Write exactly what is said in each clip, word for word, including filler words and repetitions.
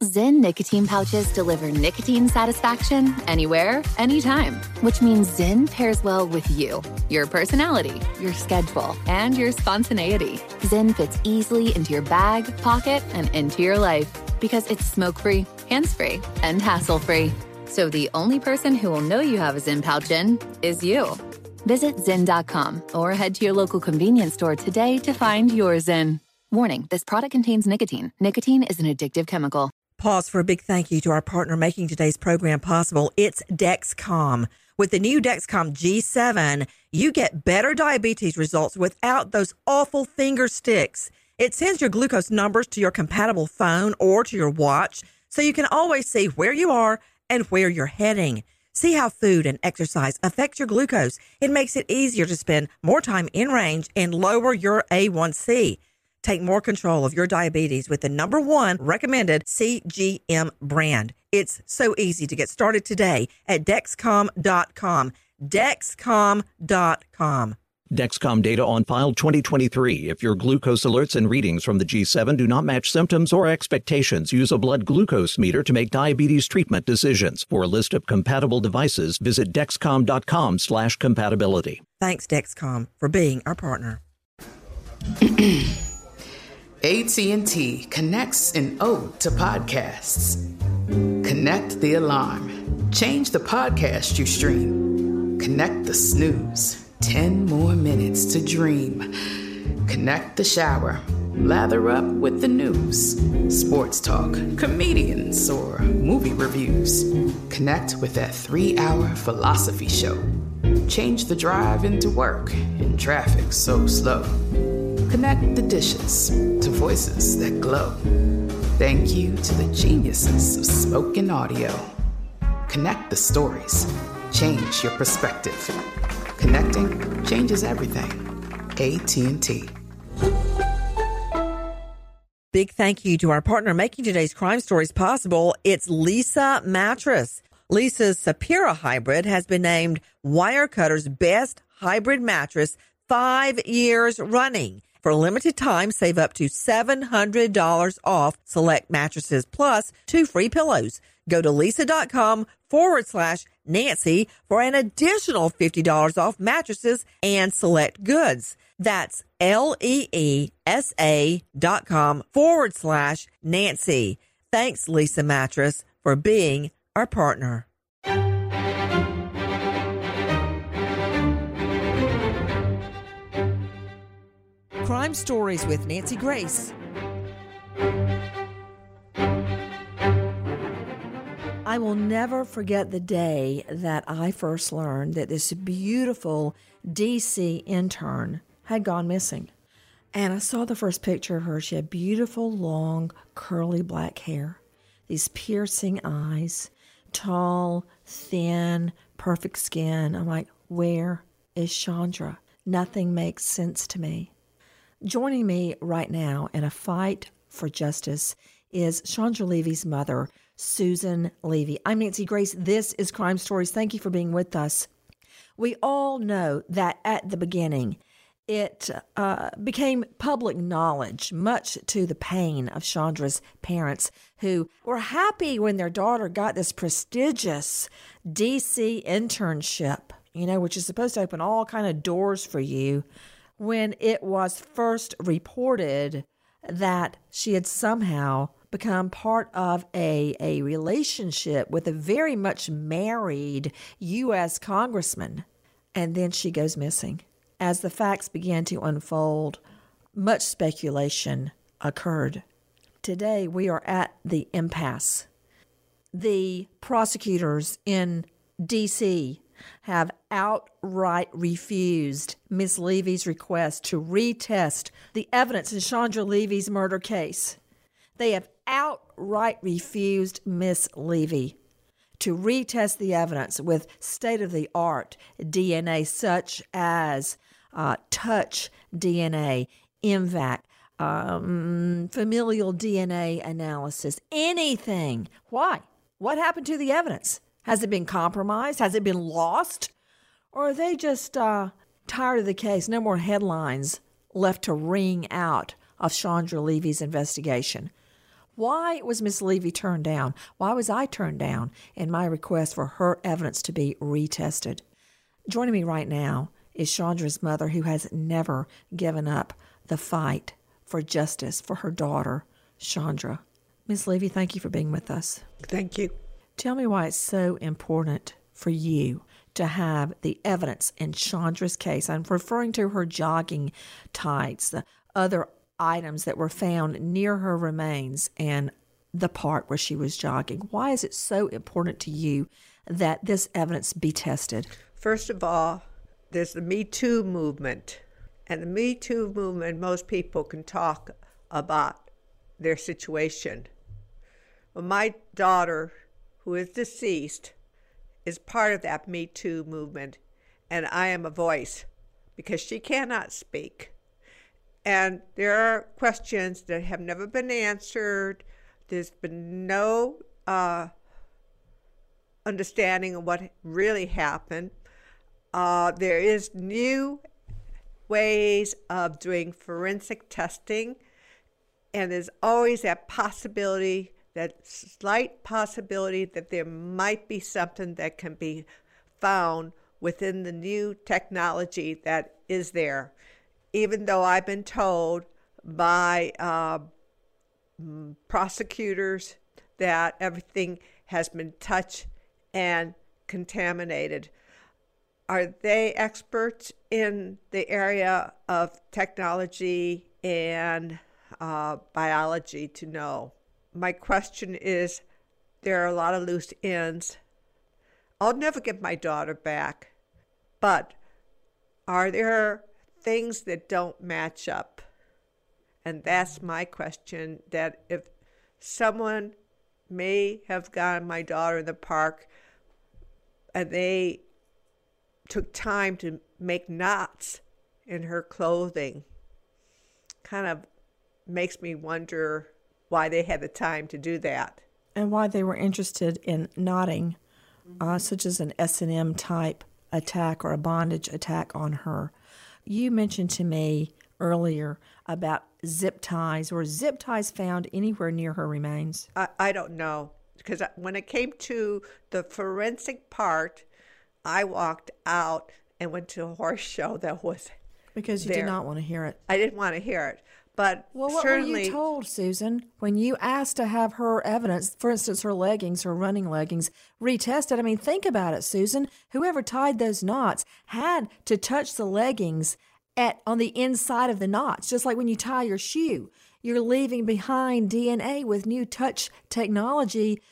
Zyn nicotine pouches deliver nicotine satisfaction anywhere, anytime, which means Zyn pairs well with you, your personality, your schedule, and your spontaneity. Zyn fits easily into your bag, pocket, and into your life because it's smoke-free, hands-free, and hassle-free. So the only person who will know you have a Zyn pouch in is you. Visit Zyn dot com or head to your local convenience store today to find your Zyn. Warning, this product contains nicotine. Nicotine is an addictive chemical. Pause for a big thank you to our partner making today's program possible. It's Dexcom. With the new Dexcom G seven, you get better diabetes results without those awful finger sticks. It sends your glucose numbers to your compatible phone or to your watch, so you can always see where you are and where you're heading. See how food and exercise affects your glucose. It makes it easier to spend more time in range and lower your A one C. Take more control of your diabetes with the number one recommended C G M brand. It's so easy to get started today at Dexcom dot com. Dexcom dot com. Dexcom data on file twenty twenty-three. If your glucose alerts and readings from the G seven do not match symptoms or expectations, use a blood glucose meter to make diabetes treatment decisions. For a list of compatible devices, visit Dexcom dot com slash compatibility. Thanks, Dexcom, for being our partner. A T and T connects an ode to podcasts. Connect the alarm. Change the podcast you stream. Connect the snooze. Ten more minutes to dream. Connect the shower. Lather up with the news. Sports talk, comedians, or movie reviews. Connect with that three-hour philosophy show. Change the drive into work in traffic so slow. Connect the dishes to voices that glow. Thank you to the geniuses of spoken audio. Connect the stories. Change your perspective. Connecting changes everything. A T and T. Big thank you to our partner making today's crime stories possible. It's Leesa Mattress. Leesa's Sapira Hybrid has been named Wirecutter's best hybrid mattress five years running. For a limited time, save up to seven hundred dollars off select mattresses plus two free pillows. Go to Leesa.com forward slash Nancy for an additional fifty dollars off mattresses and select goods. That's L-E-E-S-A dot com forward slash Nancy. Thanks, Leesa Mattress, for being our partner. Crime Stories with Nancy Grace. I will never forget the day that I first learned that this beautiful D C intern had gone missing. And I saw the first picture of her. She had beautiful, long, curly black hair, these piercing eyes, tall, thin, perfect skin. I'm like, where is Chandra? Nothing makes sense to me. Joining me right now in a fight for justice is Chandra Levy's mother, Susan Levy. I'm Nancy Grace. This is Crime Stories. Thank you for being with us. We all know that at the beginning, it uh, became public knowledge, much to the pain of Chandra's parents, who were happy when their daughter got this prestigious D C internship, you know, which is supposed to open all kind of doors for you. When it was first reported that she had somehow become part of a, a relationship with a very much married U S congressman, and then she goes missing. As the facts began to unfold, much speculation occurred. Today, we are at the impasse. The prosecutors in D C have outright refused Miss Levy's request to retest the evidence in Chandra Levy's murder case. They have outright refused Miss Levy to retest the evidence with state-of-the-art D N A such as uh, touch D N A, M V A C, um, familial D N A analysis, anything. Why? What happened to the evidence? Has it been compromised? Has it been lost? Or are they just uh, tired of the case? No more headlines left to ring out of Chandra Levy's investigation. Why was Miss Levy turned down? Why was I turned down in my request for her evidence to be retested? Joining me right now is Chandra's mother, who has never given up the fight for justice for her daughter, Chandra. Miss Levy, thank you for being with us. Thank you. Tell me why it's so important for you to have the evidence in Chandra's case. I'm referring to her jogging tights, the other items that were found near her remains and the part where she was jogging. Why is it so important to you that this evidence be tested? First of all, there's the Me Too movement. And the Me Too movement, most people can talk about their situation. Well, my daughter, who is deceased, is part of that Me Too movement, and I am a voice because she cannot speak. And there are questions that have never been answered. There's been no uh, understanding of what really happened. Uh, there is new ways of doing forensic testing, and there's always that possibility, that slight possibility that there might be something that can be found within the new technology that is there. Even though I've been told by uh, prosecutors that everything has been touched and contaminated. Are they experts in the area of technology and uh, biology to know? My question is, there are a lot of loose ends. I'll never get my daughter back, but are there things that don't match up? And that's my question, that if someone may have gotten my daughter in the park and they took time to make knots in her clothing, kind of makes me wonder why they had the time to do that. And why they were interested in knotting, uh, such as an S and M type attack or a bondage attack on her. You mentioned to me earlier about zip ties. Were zip ties found anywhere near her remains? I, I don't know, because when it came to the forensic part, I walked out and went to a horse show that was Because you there. did not want to hear it. I didn't want to hear it. But Well, what certainly, were you told, Susan, when you asked to have her evidence, for instance, her leggings, her running leggings, retested? I mean, think about it, Susan. Whoever tied those knots had to touch the leggings at on the inside of the knots, just like when you tie your shoe. You're leaving behind D N A with new touch technology.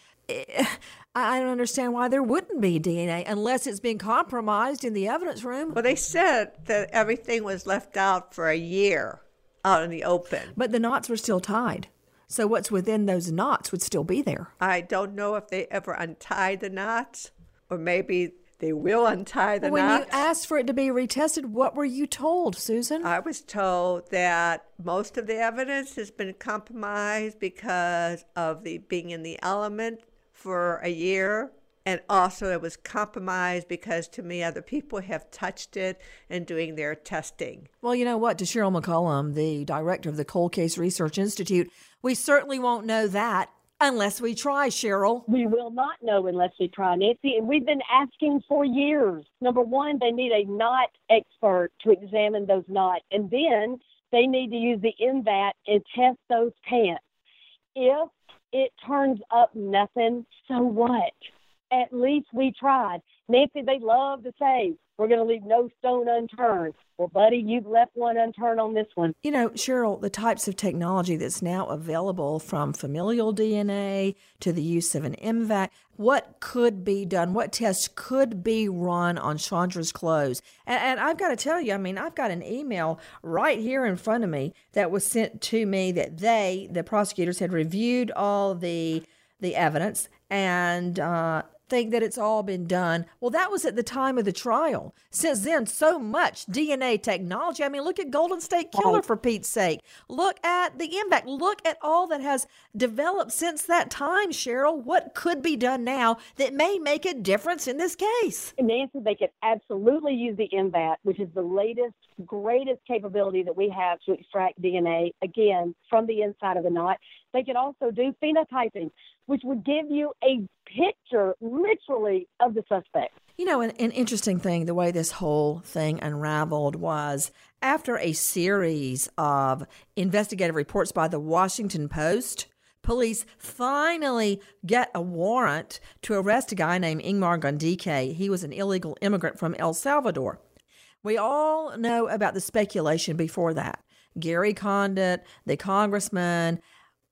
I don't understand why there wouldn't be D N A unless it's been compromised in the evidence room. well, they said that everything was left out for a year out in the open. But the knots were still tied. So what's within those knots would still be there. I don't know if they ever untied the knots, or maybe they will untie the When knots. you asked for it to be retested, what were you told, Susan? I was told that most of the evidence has been compromised because of the being in the element for a year, and also it was compromised because, to me, other people have touched it and doing their testing. Well, you know what? To Cheryl McCollum, the director of the Cold Case Research Institute, we certainly won't know that unless we try, Cheryl. We will not know unless we try, Nancy. And we've been asking for years. Number one, they need a knot expert to examine those knots. And then they need to use the M V A T and test those pants. If it turns up nothing, so what? At least we tried. Nancy, they love to say, we're going to leave no stone unturned. Well, buddy, you've left one unturned on this one. You know, Cheryl, the types of technology that's now available, from familial D N A to the use of an M V A C, what could be done? What tests could be run on Chandra's clothes? And, and I've got to tell you, I mean, I've got an email right here in front of me that was sent to me that they, the prosecutors, had reviewed all the the evidence, and uh, think that it's all been done. Well, that was at the time of the trial. Since then, so much D N A technology. I mean, look at Golden State Killer, for Pete's sake. Look at the M VAC. Look at all that has developed since that time, Cheryl. What could be done now that may make a difference in this case? Nancy, they could absolutely use the M VAC, which is the latest, greatest capability that we have to extract D N A, again, from the inside of the knot. They could also do phenotyping, which would give you a picture, literally, of the suspect. You know, an, an interesting thing, the way this whole thing unraveled was after a series of investigative reports by the Washington Post, police finally get a warrant to arrest a guy named Ingmar Gondike. He was an illegal immigrant from El Salvador. We all know about the speculation before that. Gary Condit, the congressman,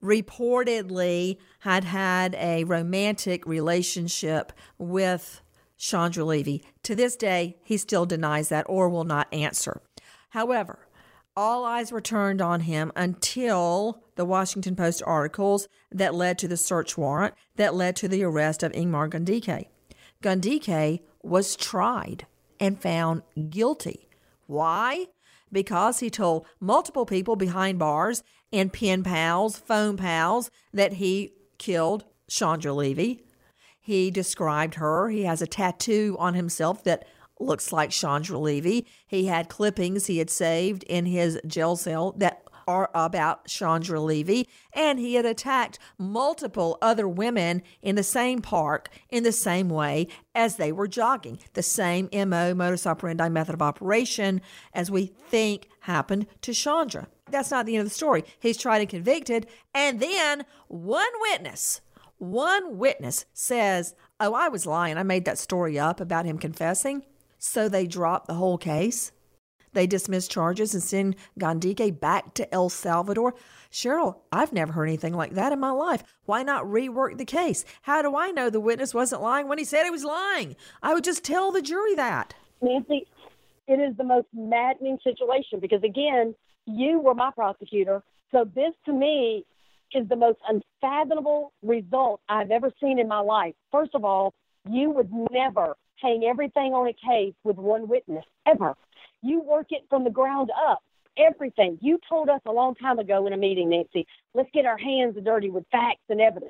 reportedly had had a romantic relationship with Chandra Levy. To this day, he still denies that or will not answer. However, all eyes were turned on him until the Washington Post articles that led to the search warrant that led to the arrest of Ingmar Gondike. Gondike was tried and found guilty. Why? Because he told multiple people behind bars and pen pals, phone pals, that he killed Chandra Levy. He described her. He has a tattoo on himself that looks like Chandra Levy. He had clippings he had saved in his jail cell that are about Chandra Levy, and he had attacked multiple other women in the same park in the same way as they were jogging. The same M O, modus operandi, method of operation, as we think happened to Chandra. That's not the end of the story. He's tried and convicted, and then one witness, one witness says, oh, I was lying. I made that story up about him confessing. So they dropped the whole case. They dismissed charges and send Gondike back to El Salvador. Cheryl, I've never heard anything like that in my life. Why not rework the case? How do I know the witness wasn't lying when he said he was lying? I would just tell the jury that. Nancy, it is the most maddening situation because, again, you were my prosecutor. So this, to me, is the most unfathomable result I've ever seen in my life. First of all, you would never hang everything on a case with one witness, ever. You work it from the ground up, everything. You told us a long time ago in a meeting, Nancy, let's get our hands dirty with facts and evidence.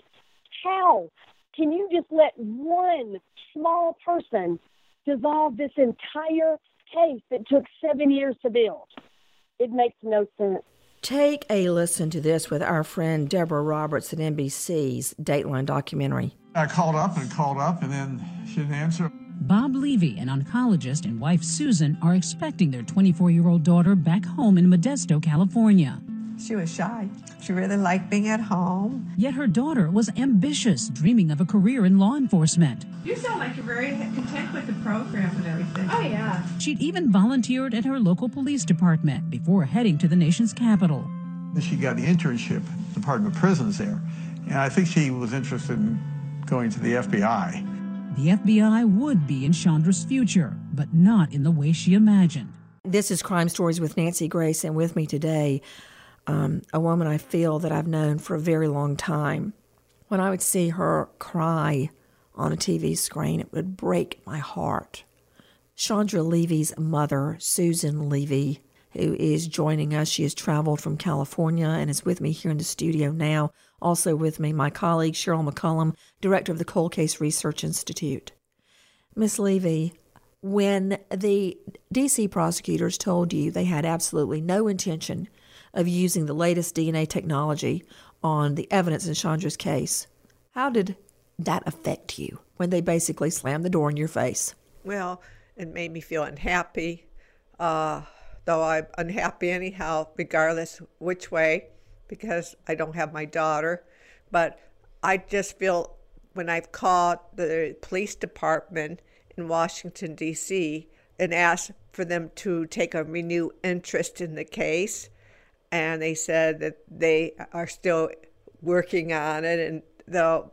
How can you just let one small person dissolve this entire case that took seven years to build? It makes no sense. Take a listen to this with our friend Deborah Roberts at N B C's Dateline documentary. I called up and called up, and then she didn't answer. Bob Levy, an oncologist, and wife Susan are expecting their twenty-four-year-old daughter back home in Modesto, California. She was shy. She really liked being at home. Yet her daughter was ambitious, dreaming of a career in law enforcement. You sound like you're very content with the program and everything. Oh, yeah. She'd even volunteered at her local police department before heading to the nation's capital. She got the internship, Department of Prisons there, and I think she was interested in going to the F B I. The F B I would be in Chandra's future, but not in the way she imagined. This is Crime Stories with Nancy Grace, and with me today, um, a woman I feel that I've known for a very long time. When I would see her cry on a T V screen, it would break my heart. Chandra Levy's mother, Susan Levy, who is joining us. She has traveled from California and is with me here in the studio now. Also with me, my colleague, Cheryl McCollum, director of the Cold Case Research Institute. Miss Levy, when the D C prosecutors told you they had absolutely no intention of using the latest D N A technology on the evidence in Chandra's case, how did that affect you when they basically slammed the door in your face? Well, it made me feel unhappy, uh, though I'm unhappy anyhow, regardless which way, because I don't have my daughter. But I just feel when I've called the police department in Washington, D C, and asked for them to take a renewed interest in the case, and they said that they are still working on it, and though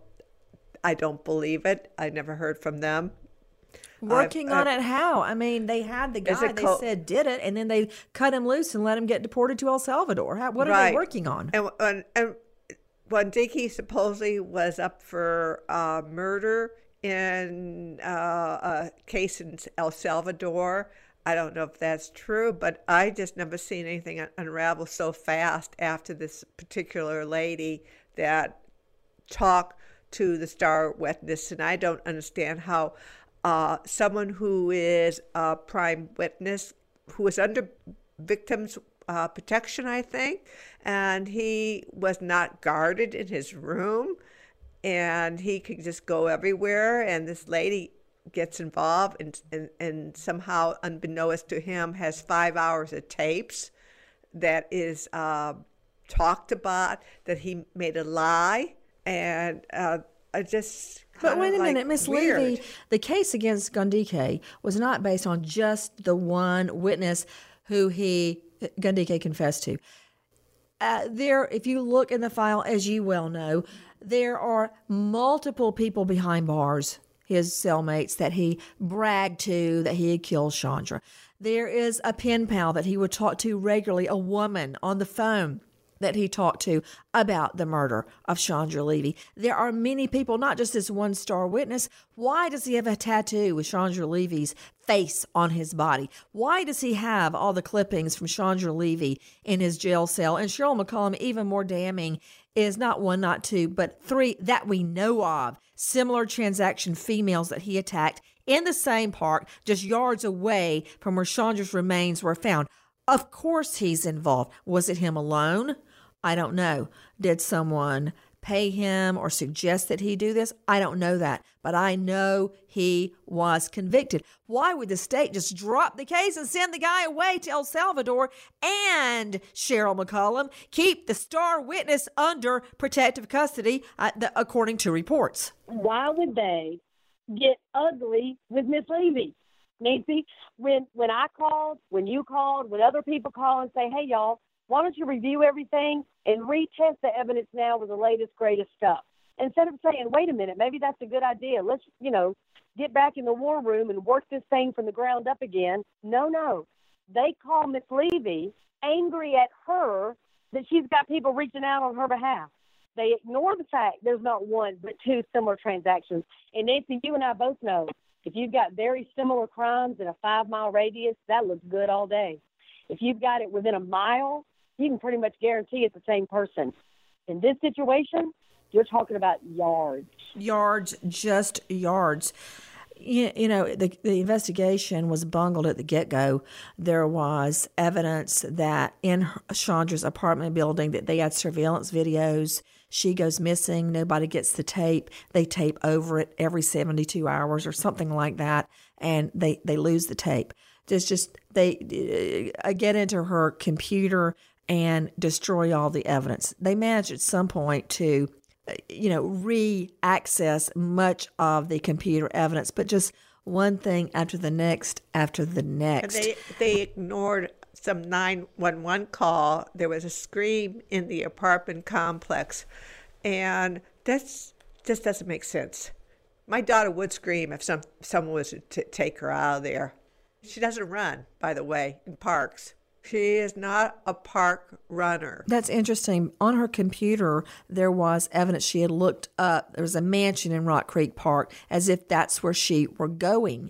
I don't believe it, I never heard from them. Working I've, on I've, it how? I mean, they had the guy they co- said did it, and then they cut him loose and let him get deported to El Salvador. How, what are right. they working on? And, and, and when Dickey supposedly was up for uh, murder in uh, a case in El Salvador. I don't know if that's true, but I just never seen anything un- unravel so fast after this particular lady that talked to the star witness. And I don't understand how uh, someone who is a prime witness, who is under victims' uh, protection, I think, and he was not guarded in his room, and he could just go everywhere, and this lady gets involved and, and, and somehow, unbeknownst to him, has five hours of tapes that is uh, talked about, that he made a lie. And uh, I just But wait a like minute, Miss weird. Levy, the case against Gundike was not based on just the one witness who he, Gundike, confessed to. Uh, there, if you look in the file, as you well know, there are multiple people behind bars, his cellmates, that he bragged to that he had killed Chandra. There is a pen pal that he would talk to regularly, a woman on the phone that he talked to about the murder of Chandra Levy. There are many people, not just this one star witness. Why does he have a tattoo with Chandra Levy's face on his body? Why does he have all the clippings from Chandra Levy in his jail cell? And Cheryl McCollum, even more damning, is not one, not two, but three that we know of, similar transaction females that he attacked in the same park, just yards away from where Chandra's remains were found. Of course he's involved. Was it him alone? I don't know. Did someone pay him or suggest that he do this? I don't know that, but I know he was convicted. Why would the state just drop the case and send the guy away to El Salvador and, Cheryl McCollum, keep the star witness under protective custody, uh, the, according to reports? Why would they get ugly with Miss Levy? Nancy, when when I called, when you called, when other people call and say, hey, y'all, why don't you review everything and retest the evidence now with the latest, greatest stuff? Instead of saying, wait a minute, maybe that's a good idea. Let's, you know, get back in the war room and work this thing from the ground up again. No, no. They call Miss Levy angry at her that she's got people reaching out on her behalf. They ignore the fact there's not one but two similar transactions. And Nancy, you and I both know if you've got very similar crimes in a five-mile radius, that looks good all day. If you've got it within a mile, you can pretty much guarantee it's the same person. In this situation, you're talking about yards. Yards, just yards. You, you know, the, the investigation was bungled at the get-go. There was evidence that in Chandra's apartment building that they had surveillance videos. She goes missing. Nobody gets the tape. They tape over it every seventy-two hours or something like that, and they, they lose the tape. Just, just they uh, get into her computer and destroy all the evidence. They managed at some point to, uh, you know, re-access much of the computer evidence, but just one thing after the next after the next. And they, they ignored some nine one one call. There was a scream in the apartment complex, and that's just doesn't make sense. My daughter would scream if some someone was to t- take her out of there. She doesn't run, by the way, in parks. She is not a park runner. That's interesting. On her computer, there was evidence she had looked up. There was a mansion in Rock Creek Park, as if that's where she were going.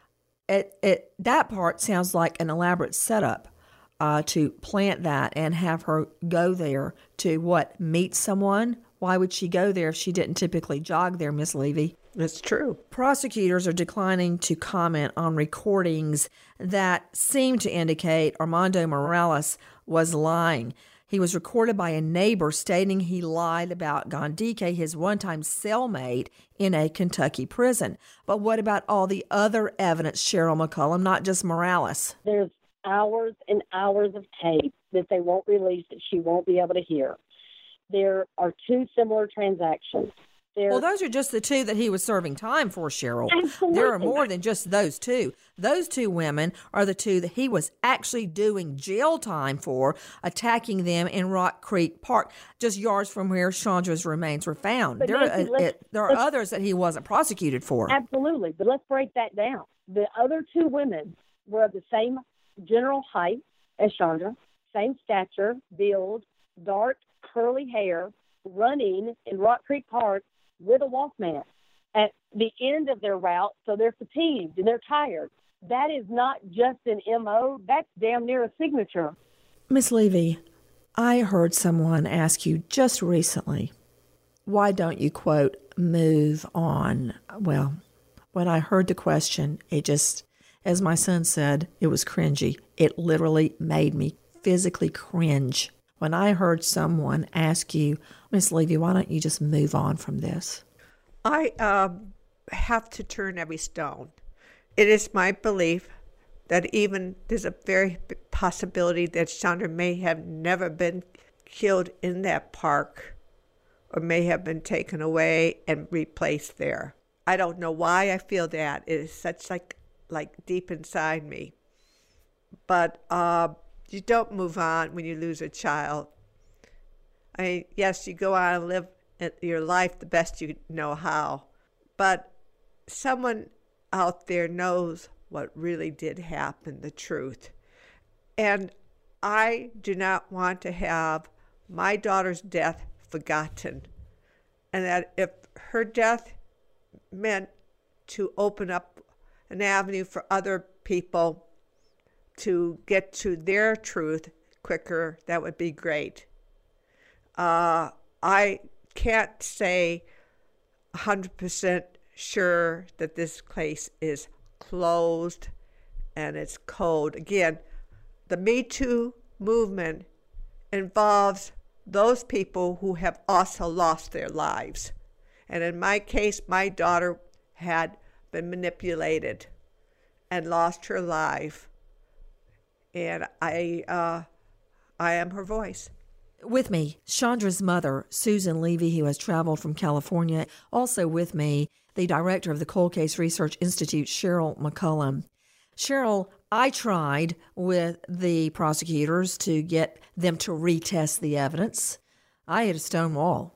It, it, that part sounds like an elaborate setup uh, to plant that and have her go there to, what, meet someone? Why would she go there if she didn't typically jog there, Miss Levy? That's true. Prosecutors are declining to comment on recordings that seem to indicate Armando Morales was lying. He was recorded by a neighbor stating he lied about Gundike, his one-time cellmate, in a Kentucky prison. But what about all the other evidence, Cheryl McCollum, not just Morales? There's hours and hours of tape that they won't release that she won't be able to hear. There are two similar transactions. There, well, those are just the two that he was serving time for, Cheryl. Absolutely. There are more than just those two. Those two women are the two that he was actually doing jail time for, attacking them in Rock Creek Park, just yards from where Chandra's remains were found. But There, Nancy, are, it, there are let's- others that he wasn't prosecuted for. Absolutely, but let's break that down. The other two women were of the same general height as Chandra, same stature, build, dark, curly hair, running in Rock Creek Park with a Walkman. at the end of their route, so they're fatigued and they're tired. That is not just an M O, that's damn near a signature. Miss Levy, I heard someone ask you just recently, why don't you, quote, move on? Well, when I heard the question, it just, as my son said, it was cringy. It literally made me physically cringe when I heard someone ask you, Miss Levy, why don't you just move on from this? I um, have to turn every stone. It is my belief that even there's a very possibility that Chandra may have never been killed in that park or may have been taken away and replaced there. I don't know why I feel that. It is such like like deep inside me. But uh, you don't move on when you lose a child. I mean, yes, you go on and live your life the best you know how. But someone out there knows what really did happen, the truth. And I do not want to have my daughter's death forgotten. And that if her death meant to open up an avenue for other people to get to their truth quicker, that would be great. Uh, I can't say one hundred percent sure that this case is closed and it's cold. Again, the Me Too movement involves those people who have also lost their lives. And in my case, my daughter had been manipulated and lost her life. And I, uh, I am her voice. With me, Chandra's mother, Susan Levy, who has traveled from California. Also with me, the director of the Cold Case Research Institute, Cheryl McCollum. Cheryl, I tried with the prosecutors to get them to retest the evidence. I had a stone wall,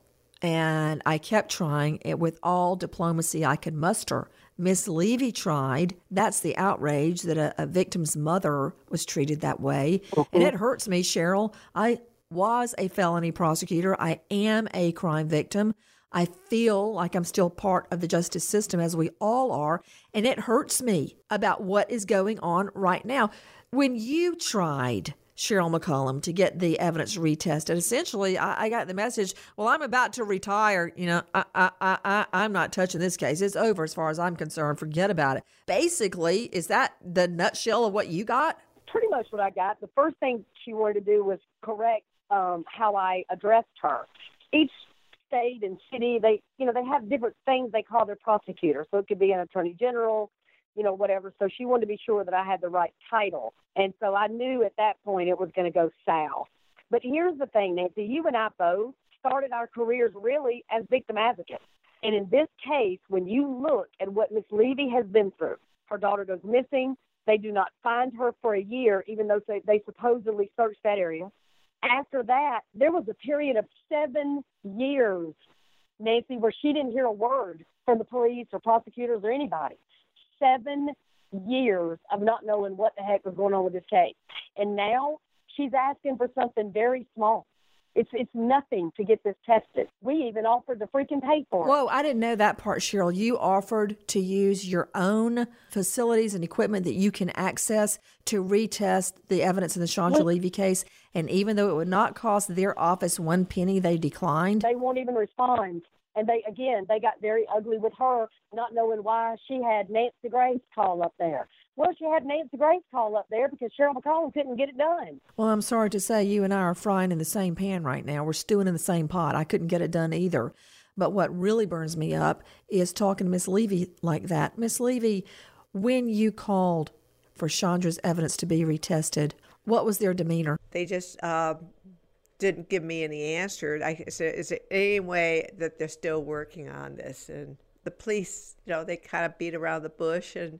and I kept trying it with all diplomacy I could muster. Miss Levy tried. That's the outrage that a, a victim's mother was treated that way. Mm-hmm. And it hurts me, Cheryl. I was a felony prosecutor. I am a crime victim. I feel like I'm still part of the justice system, as we all are, and it hurts me about what is going on right now. When you tried, Cheryl McCollum, to get the evidence retested, essentially, I, I got the message, well, I'm about to retire. You know, I, I, I, I, I'm not touching this case. It's over as far as I'm concerned. Forget about it. Basically, is that the nutshell of what you got? Pretty much what I got. The first thing she wanted to do was correct um, how I addressed her. Each state and city, they, you know, they have different things they call their prosecutor. So it could be an attorney general, you know, whatever. So she wanted to be sure that I had the right title. And so I knew at that point it was going to go south. But here's the thing, Nancy, you and I both started our careers really as victim advocates. And in this case, when you look at what Miss Levy has been through, her daughter goes missing. They do not find her for a year, even though they, they supposedly searched that area. After that, there was a period of seven years, Nancy, where she didn't hear a word from the police or prosecutors or anybody. Seven years of not knowing what the heck was going on with this case. And now she's asking for something very small. It's it's nothing to get this tested. We even offered to freaking pay for it. Whoa, I didn't know that part, Cheryl. You offered to use your own facilities and equipment that you can access to retest the evidence in the Chandra Levy case. And even though it would not cost their office one penny, they declined? They won't even respond. And they, again, they got very ugly with her, not knowing why she had Nancy Grace call up there. Well, she had Nancy Grace call up there because Cheryl McCollum couldn't get it done. Well, I'm sorry to say you and I are frying in the same pan right now. We're stewing in the same pot. I couldn't get it done either. But what really burns me up is talking to Miss Levy like that. Miss Levy, when you called for Chandra's evidence to be retested, what was their demeanor? They just uh, didn't give me any answer. I said, is there any way that they're still working on this? And the police, you know, they kind of beat around the bush, and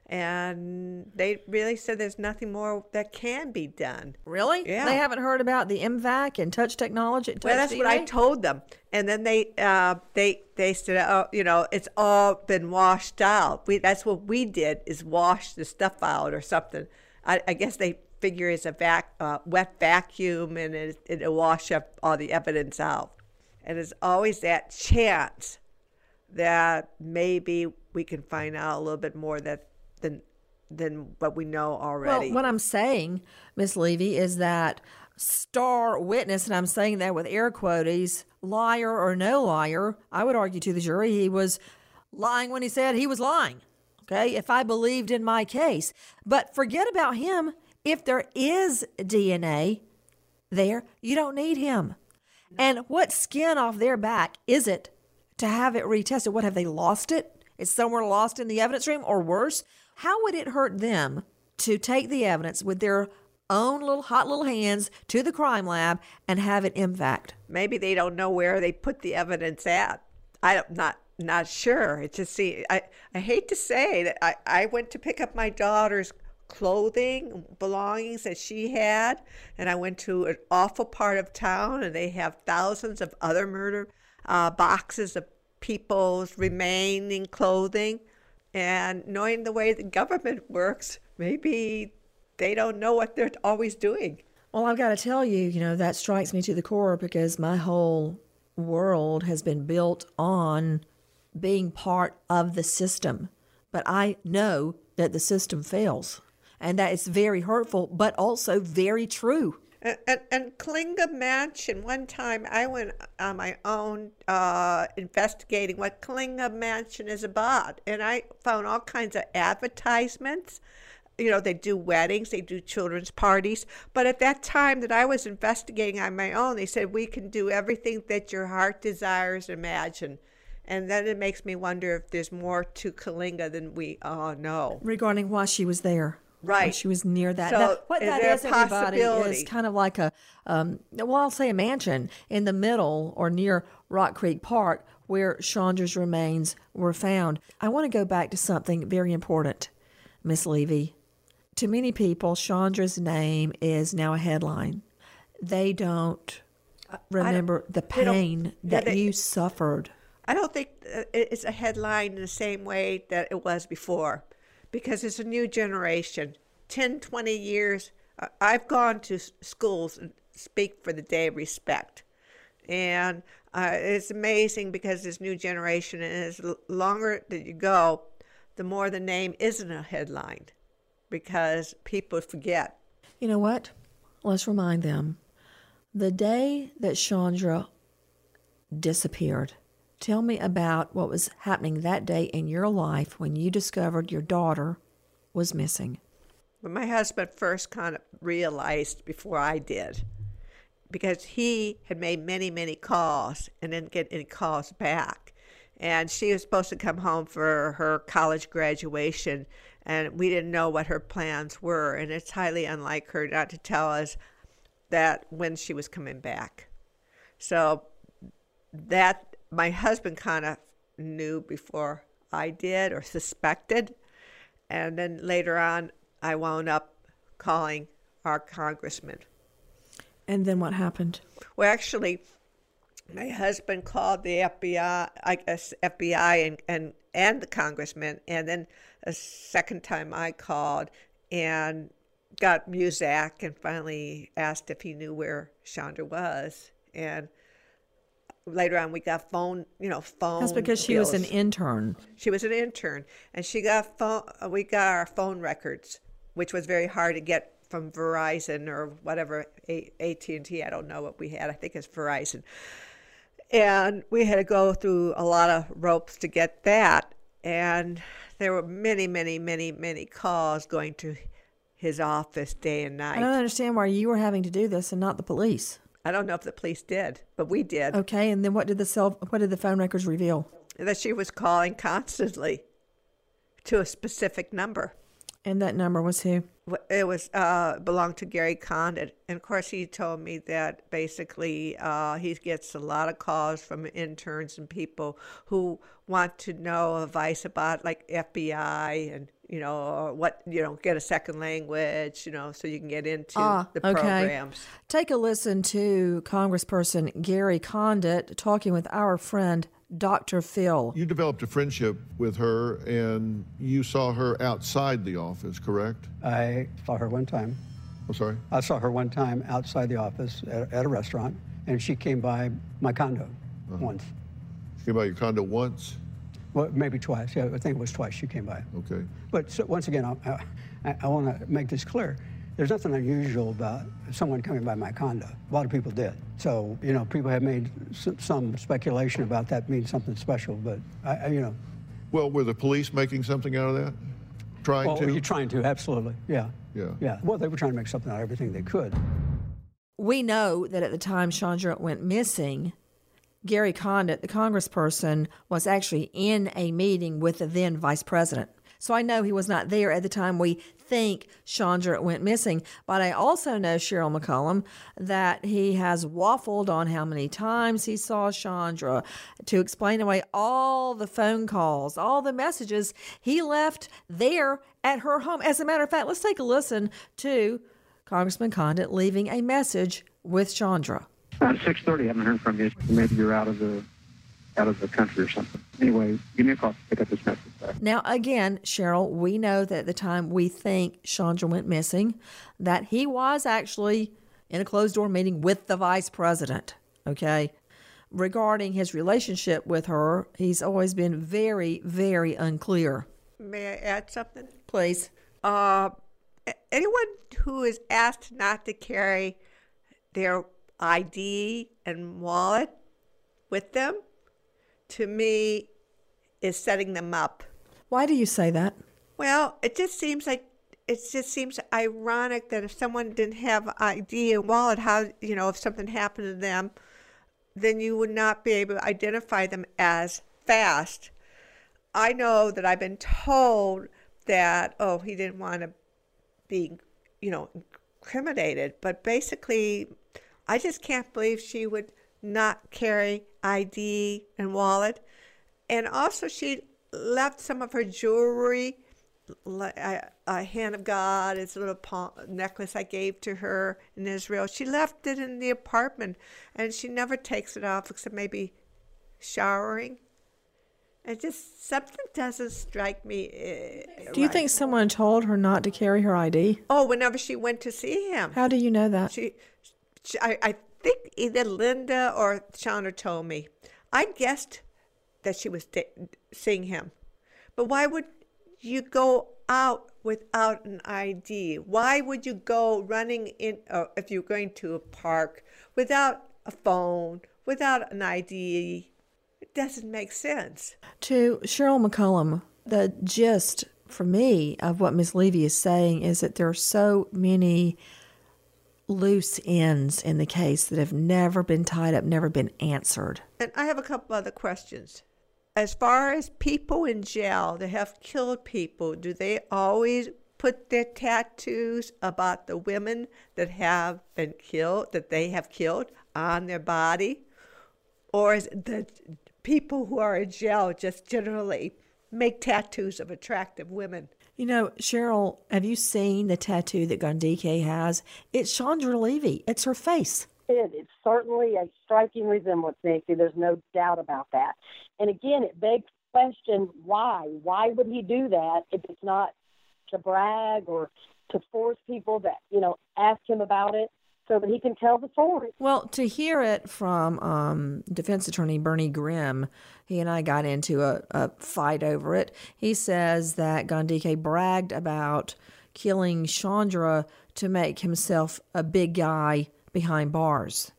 and they really said there's nothing more that can be done. Really? Yeah. They haven't heard about the M VAC and touch technology? Touch well, that's D N A? what I told them. And then they uh, they they said, oh, you know, it's all been washed out. We That's what we did, is wash the stuff out or something. I, I guess they figure it's a vac, uh, wet vacuum, and it, it'll wash up all the evidence out. And there's always that chance that maybe we can find out a little bit more that than than what we know already. Well, what I'm saying, Miss Levy, is that star witness, and I'm saying that with air quotes, liar or no liar, I would argue to the jury he was lying when he said he was lying. Okay, if I believed in my case. But forget about him. If there is D N A there, you don't need him. And what skin off their back is it to have it retested? What, have they lost it? It's somewhere lost in the evidence room, or worse? How would it hurt them to take the evidence with their own little hot little hands to the crime lab and have it M VAC'd? Maybe they don't know where they put the evidence at. I'm not not sure. It's just see, I, I hate to say that I, I went to pick up my daughter's clothing, belongings that she had, and I went to an awful part of town, and they have thousands of other murder uh, boxes of people's remaining clothing. And knowing the way the government works, maybe they don't know what they're always doing. Well, I've got to tell you, you know, that strikes me to the core, because my whole world has been built on being part of the system. But I know that the system fails, and that it's very hurtful, but also very true. And, and, and Kalinga Mansion, one time I went on my own uh, investigating what Kalinga Mansion is about. And I found all kinds of advertisements. You know, they do weddings, they do children's parties. But at that time that I was investigating on my own, they said, we can do everything that your heart desires, imagine. And then it makes me wonder if there's more to Kalinga than we all know. Regarding why she was there. Right. Why she was near that. So Now, what is that there a is, everybody, possibility? is kind of like a, um, well, I'll say a mansion in the middle or near Rock Creek Park where Chandra's remains were found. I want to go back to something very important, Miss Levy. To many people, Chandra's name is now a headline. They don't remember the pain that yeah, they, you suffered. I don't think it's a headline in the same way that it was before, because it's a new generation. ten, twenty years, I've gone to schools and speak for the Day of Respect. And uh, it's amazing because this new generation, and as longer that you go, the more the name isn't a headline, because people forget. You know what? Let's remind them. The day that Chandra disappeared, tell me about what was happening that day in your life when you discovered your daughter was missing. When my husband first kind of realized before I did, because he had made many, many calls and didn't get any calls back. And she was supposed to come home for her college graduation, and we didn't know what her plans were. And it's highly unlike her not to tell us that when she was coming back. So that my husband kind of knew before I did, or suspected. And then later on, I wound up calling our congressman. And then what happened? Well, actually, my husband called the F B I, I guess F B I and, and, and the congressman. And then a second time I called and got Muzak and finally asked if he knew where Chandra was. And later on, we got phone, you know, phone. That's because she bills. was an intern. She was an intern, and she got phone. We got our phone records, which was very hard to get from Verizon or whatever, A T and T. I don't know what we had. I think it's Verizon. And we had to go through a lot of ropes to get that. And there were many, many, many, many calls going to his office day and night. I don't understand why you were having to do this and not the police. I don't know if the police did, but we did. Okay, and then what did the cell, what did the phone records reveal? That she was calling constantly to a specific number. And that number was who? It was uh, belonged to Gary Condit. And of course, he told me that basically uh, he gets a lot of calls from interns and people who want to know advice about like F B I and, you know, or what, you know, get a second language, you know, so you can get into ah, the okay. programs. Take a listen to Congressperson Gary Condit talking with our friend Doctor Phil. You developed a friendship with her, and you saw her outside the office, correct? I saw her one time. I'm sorry? I saw her one time outside the office at, at a restaurant, and she came by my condo uh-huh. once. She came by your condo once? Well, maybe twice. Yeah, I think it was twice she came by. Okay. But so, once again, I, I, I want to make this clear. There's nothing unusual about someone coming by my condo. A lot of people did. So, you know, people have made some, some speculation about that means something special, but, I, I, you know. Well, were the police making something out of that? Trying well, to? You're trying to, absolutely, yeah. Yeah. Yeah, well, they were trying to make something out of everything they could. We know that at the time Chandra went missing, Gary Condit, the congressperson, was actually in a meeting with the then vice president. So I know he was not there at the time we think Chandra went missing. But I also know, Cheryl McCollum, that he has waffled on how many times he saw Chandra to explain away all the phone calls, all the messages he left there at her home. As a matter of fact, let's take a listen to Congressman Condit leaving a message with Chandra. Uh, six thirty, I haven't heard from you. Maybe you're out of the out of the country or something. Anyway, give me a call to pick up this message back. Now, again, Cheryl, we know that at the time we think Chandra went missing, that he was actually in a closed-door meeting with the vice president, okay? Regarding his relationship with her, he's always been very, very unclear. May I add something? Please. Uh, anyone who is asked not to carry their I D and wallet with them, to me, is setting them up. Why do you say that? Well, it just seems like it just seems ironic that if someone didn't have I D and wallet, how, you know, if something happened to them, then you would not be able to identify them as fast. I know that I've been told that, oh, he didn't want to be, you know, incriminated, but basically, I just can't believe she would not carry I D and wallet. And also she left some of her jewelry, a, a hand of God, it's a little palm, necklace I gave to her in Israel. She left it in the apartment, and she never takes it off except maybe showering. It just, something doesn't strike me. Uh, do you right. think someone told her not to carry her I D? Oh, whenever she went to see him. How do you know that? She, she I, I think either Linda or Chandra told me. I guessed that she was da- seeing him. But why would you go out without an I D? Why would you go running in, uh, if you're going to a park, without a phone, without an I D? It doesn't make sense. To Cheryl McCollum, the gist for me of what Miz Levy is saying is that there are so many loose ends in the case that have never been tied up, never been answered. And I have a couple other questions. As far as people in jail that have killed people, do they always put their tattoos about the women that have been killed, that they have killed, on their body? Or is it the people who are in jail just generally make tattoos of attractive women? You know, Cheryl, have you seen the tattoo that Gandike has? It's Chandra Levy. It's her face. It is certainly a striking resemblance, Nancy. There's no doubt about that. And again, it begs the question, why? Why would he do that if it's not to brag or to force people that, you know, ask him about it so that he can tell the story? Well, to hear it from um, defense attorney Bernie Grimm, he and I got into a, a fight over it. He says that Gandike bragged about killing Chandra to make himself a big guy behind bars.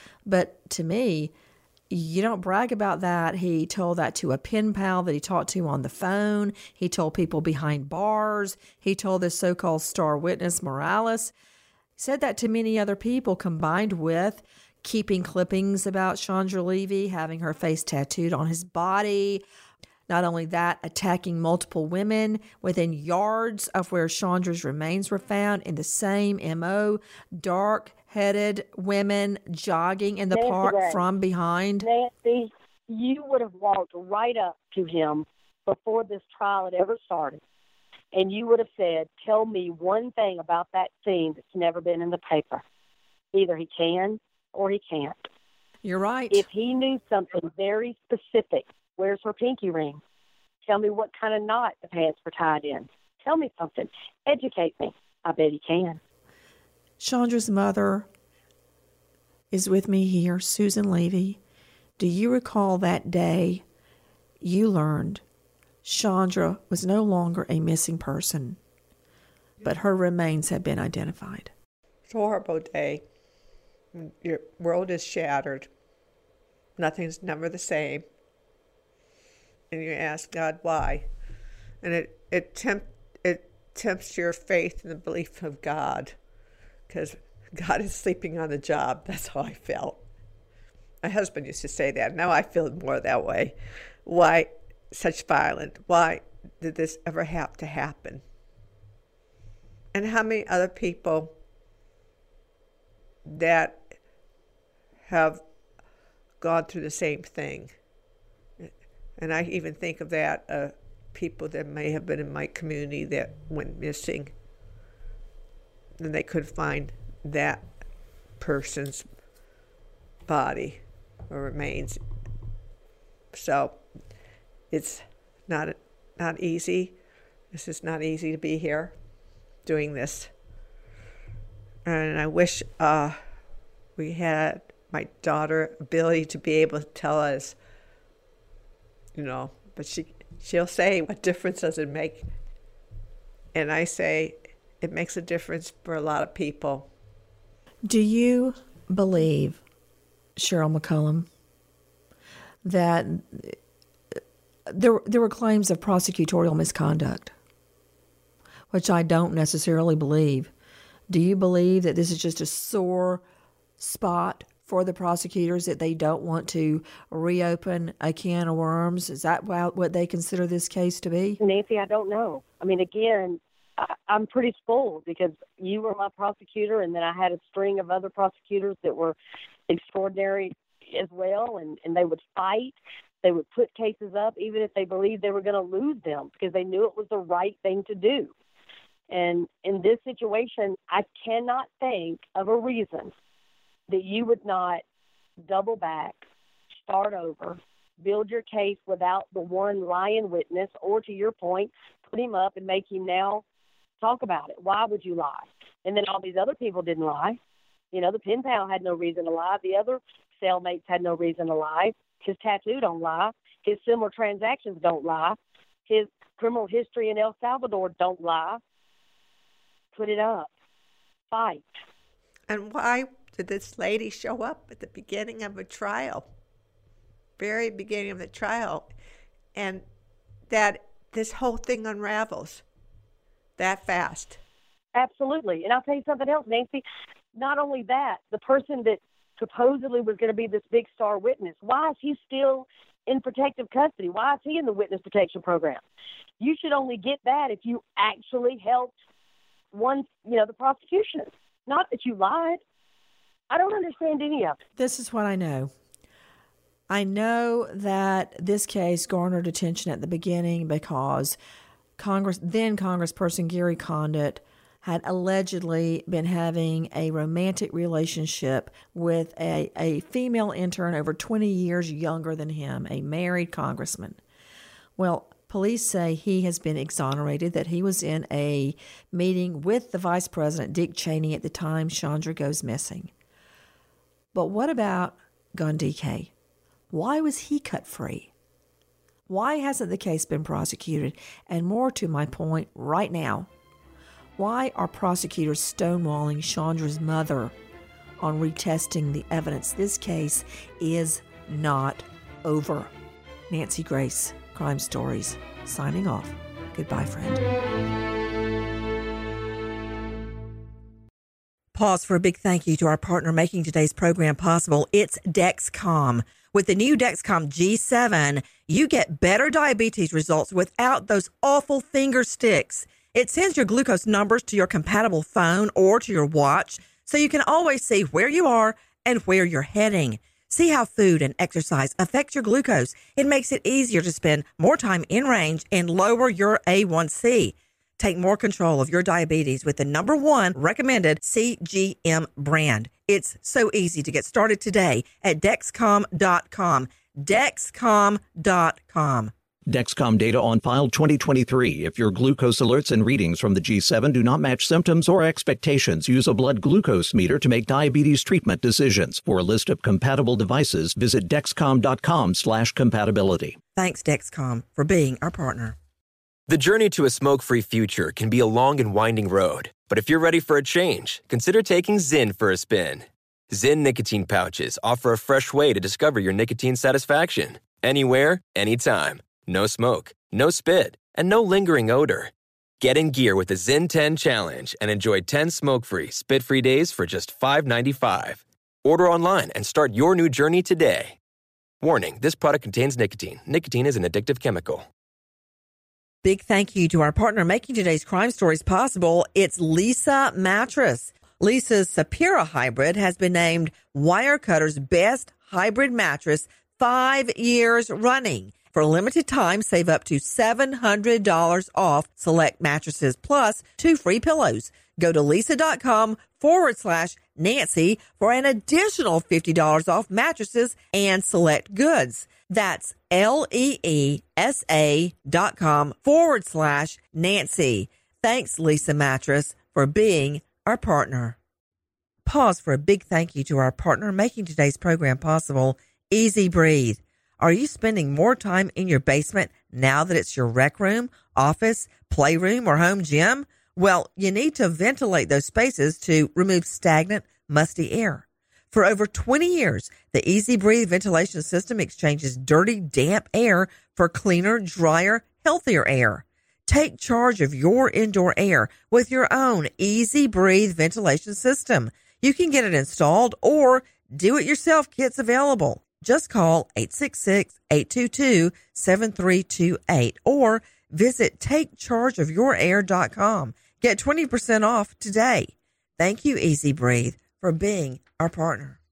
But to me, you don't brag about that. He told that to a pen pal that he talked to on the phone. He told people behind bars. He told this so-called star witness, Morales. He said that to many other people, combined with keeping clippings about Chandra Levy, having her face tattooed on his body. Not only that, attacking multiple women within yards of where Chandra's remains were found in the same M O, dark-headed women jogging in the Nancy park Ray. from behind. Nancy, you would have walked right up to him before this trial had ever started, and you would have said, tell me one thing about that scene that's never been in the paper. Either he can or he can't. You're right. If he knew something very specific, where's her pinky ring? Tell me what kind of knot the pants were tied in. Tell me something. Educate me. I bet he can. Chandra's mother is with me here, Susan Levy. Do you recall that day you learned Chandra was no longer a missing person, but her remains have been identified. It's a horrible day. Your world is shattered. Nothing's never the same. And you ask God why. And it, it, tempt, it tempts your faith in the belief of God, because God is sleeping on the job. That's how I felt. My husband used to say that. Now I feel more that way. Why such violence? Why did this ever have to happen? And how many other people that have gone through the same thing? And I even think of that, uh, people that may have been in my community that went missing, and they could find that person's body or remains. So it's not not easy. This is not easy to be here doing this. And I wish uh, we had my daughter ability to be able to tell us, you know, but she, she'll say, what difference does it make? And I say, it makes a difference for a lot of people. Do you believe, Cheryl McCollum, that there, there were claims of prosecutorial misconduct, which I don't necessarily believe? Do you believe that this is just a sore spot for the prosecutors, that they don't want to reopen a can of worms? Is that what they consider this case to be? Nancy, I don't know. I mean, again, I, I'm pretty spoiled because you were my prosecutor, and then I had a string of other prosecutors that were extraordinary as well, and, and they would fight. They would put cases up even if they believed they were going to lose them because they knew it was the right thing to do. And in this situation, I cannot think of a reason that you would not double back, start over, build your case without the one lying witness, or to your point, put him up and make him now talk about it. Why would you lie? And then all these other people didn't lie. You know, the pen pal had no reason to lie. The other cellmates had no reason to lie. His tattoo don't lie. His similar transactions don't lie. His criminal history in El Salvador don't lie. Put it up. Fight. And why did this lady show up at the beginning of a trial? Very beginning of the trial. And that this whole thing unravels that fast. Absolutely. And I'll tell you something else, Nancy. Not only that, the person that supposedly was going to be this big star witness, why is he still in protective custody? Why is he in the witness protection program? You should only get that if you actually helped one, you know, the prosecution. Not that you lied. I don't understand any of it. This is what I know. I know that this case garnered attention at the beginning because Congress, then Congressperson Gary Condit had allegedly been having a romantic relationship with a, a female intern over twenty years younger than him, a married congressman. Well, police say he has been exonerated, that he was in a meeting with the Vice President, Dick Cheney, at the time Chandra goes missing. But what about Gandhi? Why was he cut free? Why hasn't the case been prosecuted? And more to my point right now, why are prosecutors stonewalling Chandra's mother on retesting the evidence? This case is not over. Nancy Grace, Crime Stories, signing off. Goodbye, friend. Pause for a big thank you to our partner making today's program possible. It's Dexcom. With the new Dexcom G seven, you get better diabetes results without those awful finger sticks. It sends your glucose numbers to your compatible phone or to your watch, so you can always see where you are and where you're heading. See how food and exercise affect your glucose. It makes it easier to spend more time in range and lower your A one C. Take more control of your diabetes with the number one recommended C G M brand. It's so easy to get started today at Dexcom dot com. Dexcom dot com. Dexcom data on file twenty twenty-three. If your glucose alerts and readings from the G seven do not match symptoms or expectations, use a blood glucose meter to make diabetes treatment decisions. For a list of compatible devices, visit Dexcom dot com slash compatibility. Thanks, Dexcom, for being our partner. The journey to a smoke-free future can be a long and winding road, but if you're ready for a change, consider taking Zyn for a spin. Zyn nicotine pouches offer a fresh way to discover your nicotine satisfaction. Anywhere, anytime. No smoke, no spit, and no lingering odor. Get in gear with the Zyn ten Challenge and enjoy ten smoke-free, spit-free days for just five dollars and ninety-five cents. Order online and start your new journey today. Warning, this product contains nicotine. Nicotine is an addictive chemical. Big thank you to our partner making today's crime stories possible. It's Leesa Mattress. Leesa's Sapira Hybrid has been named Wirecutter's best hybrid mattress five years running. For a limited time, save up to seven hundred dollars off select mattresses plus two free pillows. Go to Leesa.com forward slash Nancy for an additional fifty dollars off mattresses and select goods. That's L-E-E-S-A dot com forward slash Nancy. Thanks, Leesa Mattress, for being our partner. Pause for a big thank you to our partner making today's program possible, Easy Breathe. Are you spending more time in your basement now that it's your rec room, office, playroom, or home gym? Well, you need to ventilate those spaces to remove stagnant, musty air. For over twenty years, the Easy Breathe ventilation system exchanges dirty, damp air for cleaner, drier, healthier air. Take charge of your indoor air with your own Easy Breathe ventilation system. You can get it installed or do-it-yourself kits available. Just call eight six six, eight two two, seven three two eight or visit take charge of your air dot com. Get twenty percent off today. Thank you, Easy Breathe, for being our partner.